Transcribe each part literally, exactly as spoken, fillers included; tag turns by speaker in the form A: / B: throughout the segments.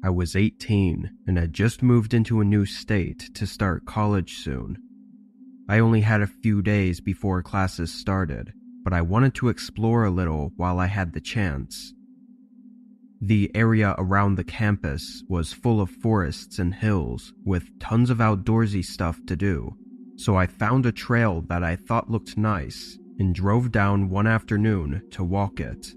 A: I was eighteen and had just moved into a new state to start college soon. I only had a few days before classes started, but I wanted to explore a little while I had the chance. The area around the campus was full of forests and hills with tons of outdoorsy stuff to do, so I found a trail that I thought looked nice and drove down one afternoon to walk it.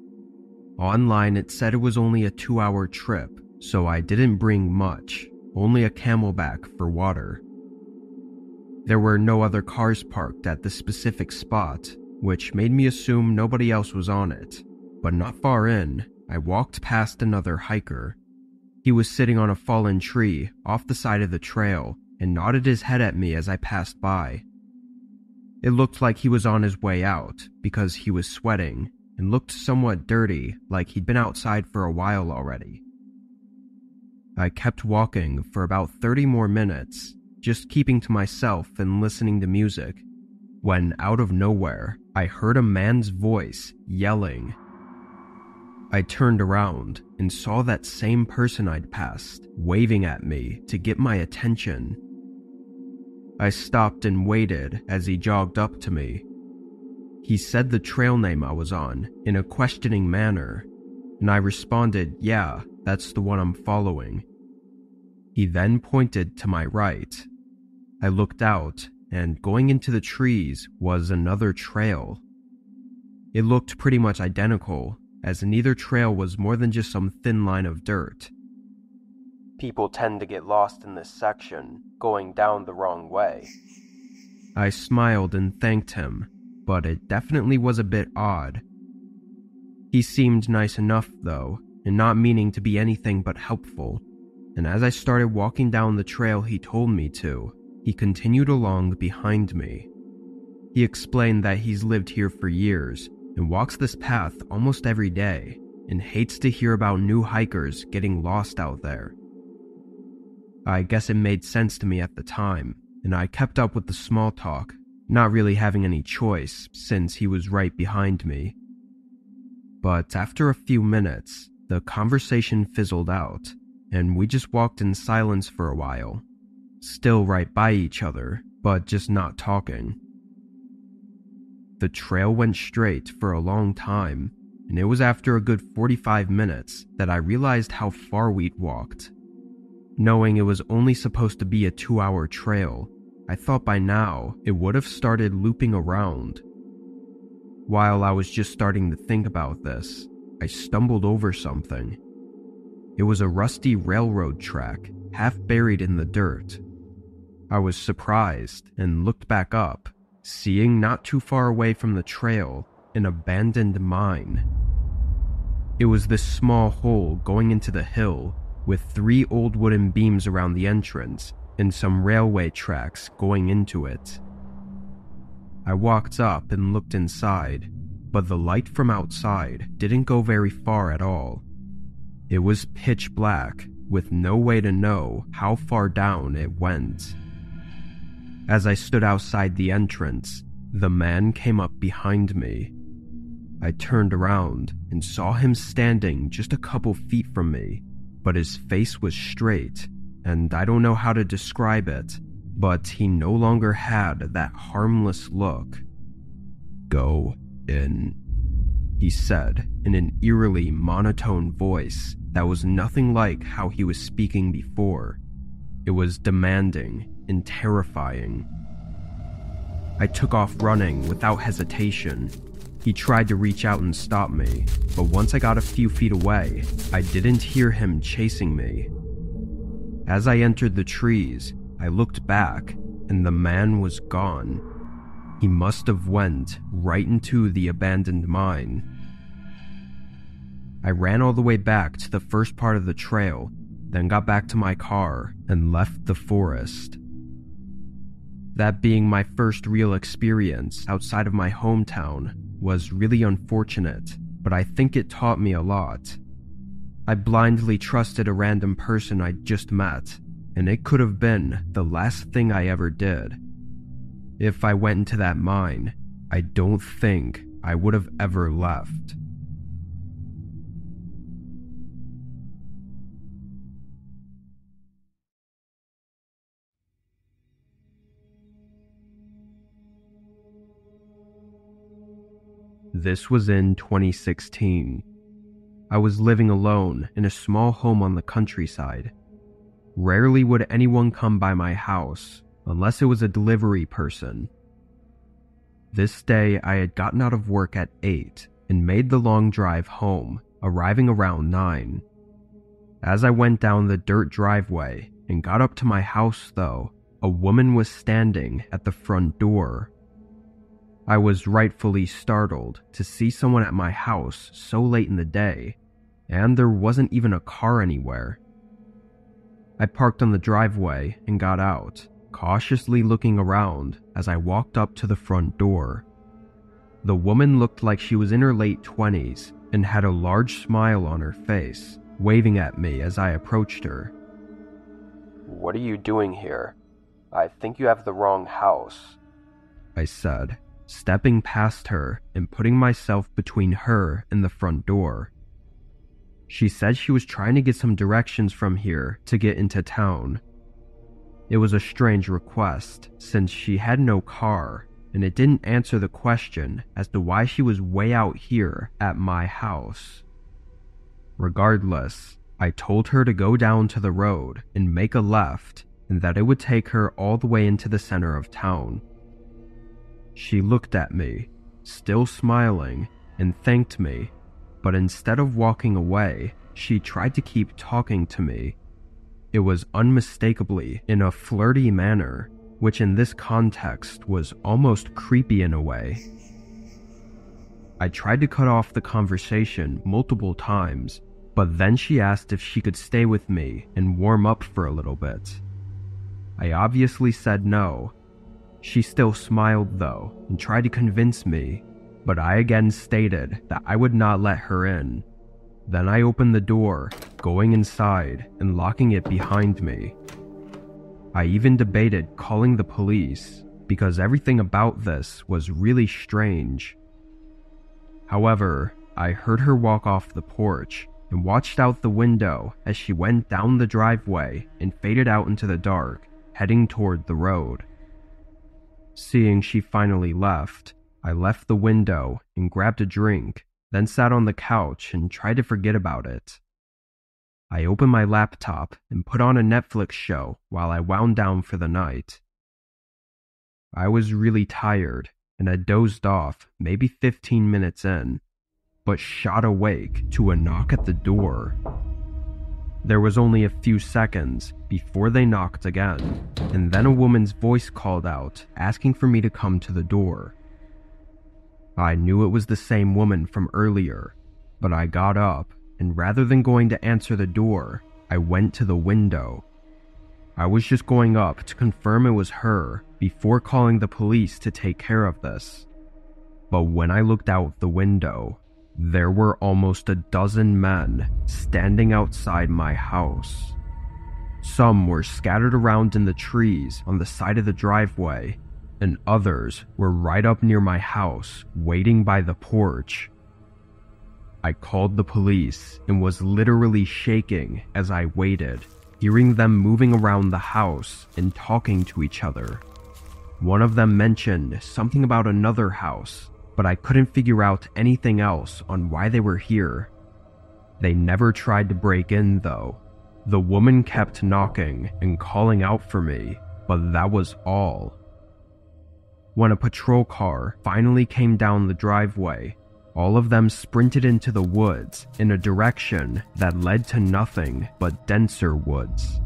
A: Online it said it was only a two-hour trip, so I didn't bring much, only a camelback for water. There were no other cars parked at the specific spot, which made me assume nobody else was on it, but not far in, I walked past another hiker. He was sitting on a fallen tree off the side of the trail and nodded his head at me as I passed by. It looked like he was on his way out because he was sweating and looked somewhat dirty, like he'd been outside for a while already. I kept walking for about thirty more minutes, just keeping to myself and listening to music, when out of nowhere, I heard a man's voice yelling. I turned around and saw that same person I'd passed, waving at me to get my attention. I stopped and waited as he jogged up to me. He said the trail name I was on in a questioning manner, and I responded, yeah, that's the one I'm following. He then pointed to my right. I looked out, and going into the trees was another trail. It looked pretty much identical, as neither trail was more than just some thin line of dirt. People tend to get lost in this section, going down the wrong way. I smiled and thanked him, but it definitely was a bit odd. He seemed nice enough, though, and not meaning to be anything but helpful, and as I started walking down the trail he told me to, he continued along behind me. He explained that he's lived here for years and walks this path almost every day and hates to hear about new hikers getting lost out there. I guess it made sense to me at the time, and I kept up with the small talk, not really having any choice since he was right behind me. But after a few minutes, the conversation fizzled out, and we just walked in silence for a while, still right by each other, but just not talking. The trail went straight for a long time, and it was after a good forty-five minutes that I realized how far we'd walked. Knowing it was only supposed to be a two-hour trail, I thought by now it would have started looping around. While I was just starting to think about this, I stumbled over something. It was a rusty railroad track, half buried in the dirt. I was surprised and looked back up, seeing not too far away from the trail an abandoned mine. It was this small hole going into the hill with three old wooden beams around the entrance and some railway tracks going into it. I walked up and looked inside, but the light from outside didn't go very far at all. It was pitch black, with no way to know how far down it went. As I stood outside the entrance, the man came up behind me. I turned around and saw him standing just a couple feet from me, but his face was straight, and I don't know how to describe it, but he no longer had that harmless look. "Go in," he said in an eerily monotone voice that was nothing like how he was speaking before. It was demanding and terrifying. I took off running without hesitation. He tried to reach out and stop me, but once I got a few feet away, I didn't hear him chasing me. As I entered the trees, I looked back, and the man was gone. He must have went right into the abandoned mine. I ran all the way back to the first part of the trail, then got back to my car and left the forest. That being my first real experience outside of my hometown was really unfortunate, but I think it taught me a lot. I blindly trusted a random person I'd just met, and it could have been the last thing I ever did. If I went into that mine, I don't think I would have ever left. This was in twenty sixteen. I was living alone in a small home on the countryside. Rarely would anyone come by my house unless it was a delivery person. This day I had gotten out of work at eight and made the long drive home, arriving around nine. As I went down the dirt driveway and got up to my house though, a woman was standing at the front door. I was rightfully startled to see someone at my house so late in the day, and there wasn't even a car anywhere. I parked on the driveway and got out, cautiously looking around as I walked up to the front door. The woman looked like she was in her late twenties and had a large smile on her face, waving at me as I approached her. "What are you doing here? I think you have the wrong house," I said, stepping past her and putting myself between her and the front door. She said she was trying to get some directions from here to get into town. It was a strange request since she had no car, and it didn't answer the question as to why she was way out here at my house. Regardless, I told her to go down to the road and make a left, and that it would take her all the way into the center of town. She looked at me, still smiling, and thanked me, but instead of walking away, she tried to keep talking to me. It was unmistakably in a flirty manner, which in this context was almost creepy in a way. I tried to cut off the conversation multiple times, but then she asked if she could stay with me and warm up for a little bit. I obviously said no. She still smiled though and tried to convince me, but I again stated that I would not let her in. Then I opened the door, going inside and locking it behind me. I even debated calling the police because everything about this was really strange. However, I heard her walk off the porch and watched out the window as she went down the driveway and faded out into the dark, heading toward the road. Seeing she finally left, I left the window and grabbed a drink, then sat on the couch and tried to forget about it. I opened my laptop and put on a Netflix show while I wound down for the night. I was really tired and had dozed off maybe fifteen minutes in, but shot awake to a knock at the door. There was only a few seconds before they knocked again, and then a woman's voice called out, asking for me to come to the door. I knew it was the same woman from earlier, but I got up, and rather than going to answer the door, I went to the window. I was just going up to confirm it was her before calling the police to take care of this. But when I looked out the window, there were almost a dozen men standing outside my house. Some were scattered around in the trees on the side of the driveway, and others were right up near my house, waiting by the porch. I called the police and was literally shaking as I waited, hearing them moving around the house and talking to each other. One of them mentioned something about another house, but I couldn't figure out anything else on why they were here. They never tried to break in though. The woman kept knocking and calling out for me, but that was all. When a patrol car finally came down the driveway, all of them sprinted into the woods in a direction that led to nothing but denser woods.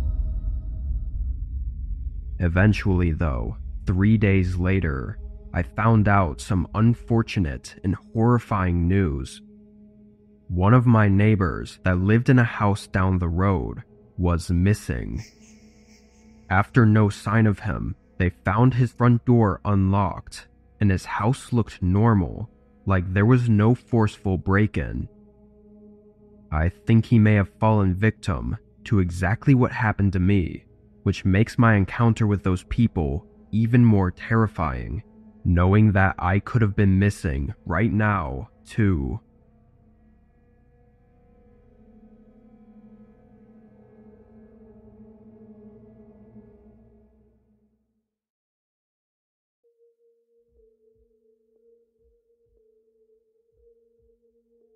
A: Eventually though, three days later, I found out some unfortunate and horrifying news. One of my neighbors that lived in a house down the road was missing. After no sign of him, they found his front door unlocked, and his house looked normal, like there was no forceful break-in. I think he may have fallen victim to exactly what happened to me, which makes my encounter with those people even more terrifying, knowing that I could have been missing right now, too.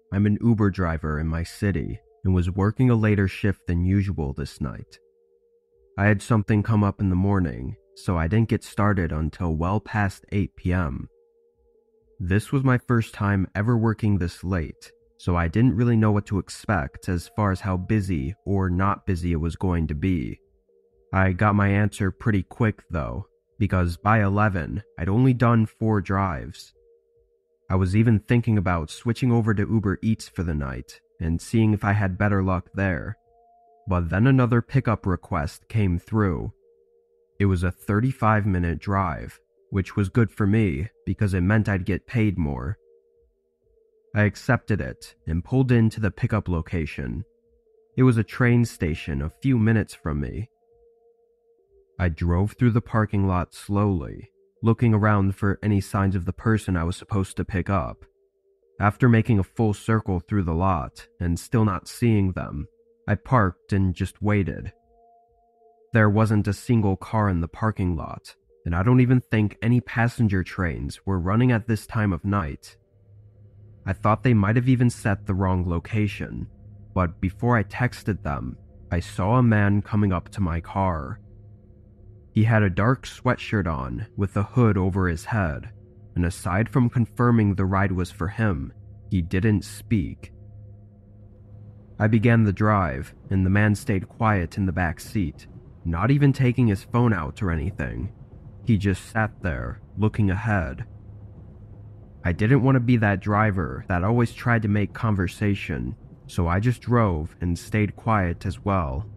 A: I'm an Uber driver in my city and was working a later shift than usual this night. I had something come up in the morning, so I didn't get started until well past eight p.m. This was my first time ever working this late, so I didn't really know what to expect as far as how busy or not busy it was going to be. I got my answer pretty quick though, because by eleven, I'd only done four drives. I was even thinking about switching over to Uber Eats for the night and seeing if I had better luck there. But then another pickup request came through. It was a thirty-five minute drive, which was good for me because it meant I'd get paid more. I accepted it and pulled into the pickup location. It was a train station a few minutes from me. I drove through the parking lot slowly, looking around for any signs of the person I was supposed to pick up. After making a full circle through the lot and still not seeing them, I parked and just waited. There wasn't a single car in the parking lot, and I don't even think any passenger trains were running at this time of night. I thought they might have even set the wrong location, but before I texted them, I saw a man coming up to my car. He had a dark sweatshirt on with a hood over his head, and aside from confirming the ride was for him, he didn't speak. I began the drive, and the man stayed quiet in the back seat, not even taking his phone out or anything. He just sat there, looking ahead. I didn't want to be that driver that always tried to make conversation, so I just drove and stayed quiet as well.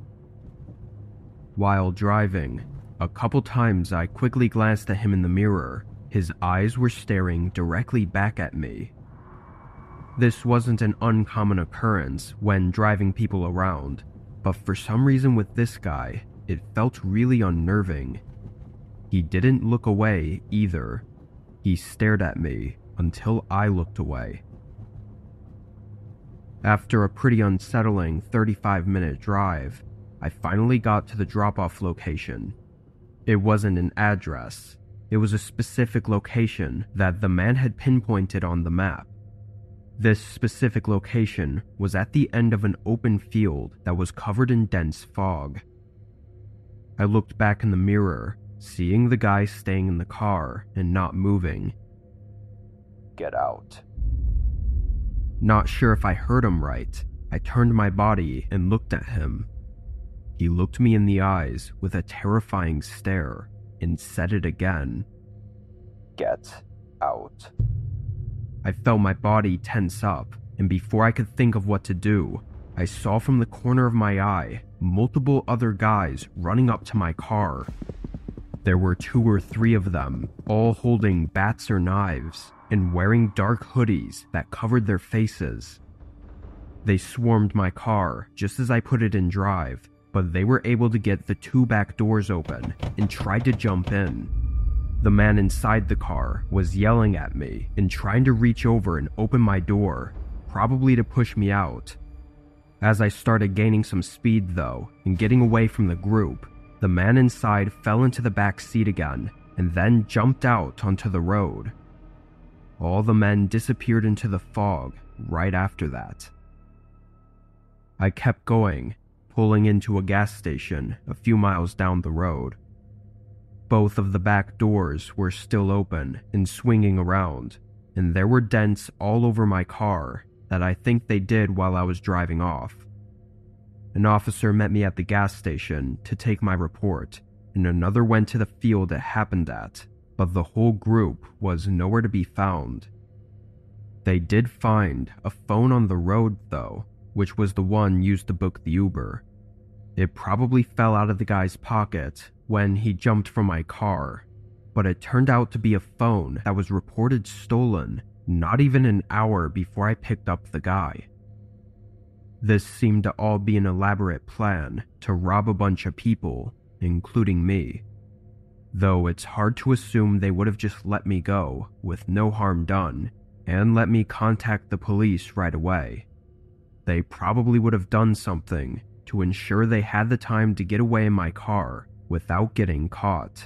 A: While driving, a couple times I quickly glanced at him in the mirror. His eyes were staring directly back at me. This wasn't an uncommon occurrence when driving people around, but for some reason with this guy, it felt really unnerving. He didn't look away either. He stared at me until I looked away. After a pretty unsettling thirty-five minute drive, I finally got to the drop-off location. It wasn't an address. It was a specific location that the man had pinpointed on the map. This specific location was at the end of an open field that was covered in dense fog. I looked back in the mirror, seeing the guy staying in the car and not moving. "Get out." Not sure if I heard him right, I turned my body and looked at him. He looked me in the eyes with a terrifying stare and said it again. "Get out." I felt my body tense up, and before I could think of what to do, I saw from the corner of my eye multiple other guys running up to my car. There were two or three of them, all holding bats or knives and wearing dark hoodies that covered their faces. They swarmed my car just as I put it in drive, but they were able to get the two back doors open and tried to jump in. The man inside the car was yelling at me and trying to reach over and open my door, probably to push me out. As I started gaining some speed though and getting away from the group, the man inside fell into the back seat again and then jumped out onto the road. All the men disappeared into the fog right after that. I kept going, pulling into a gas station a few miles down the road. Both of the back doors were still open and swinging around, and there were dents all over my car that I think they did while I was driving off. An officer met me at the gas station to take my report, and another went to the field it happened at, but the whole group was nowhere to be found. They did find a phone on the road though, which was the one used to book the Uber. It probably fell out of the guy's pocket when he jumped from my car, but it turned out to be a phone that was reported stolen not even an hour before I picked up the guy. This seemed to all be an elaborate plan to rob a bunch of people, including me. Though it's hard to assume they would have just let me go with no harm done and let me contact the police right away. They probably would have done something to ensure they had the time to get away in my car without getting caught.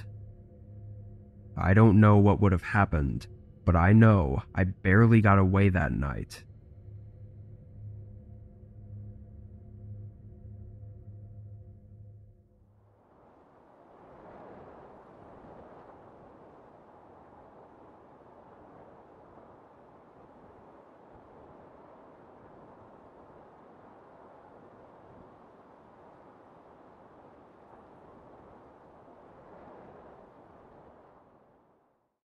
A: I don't know what would have happened, but I know I barely got away that night.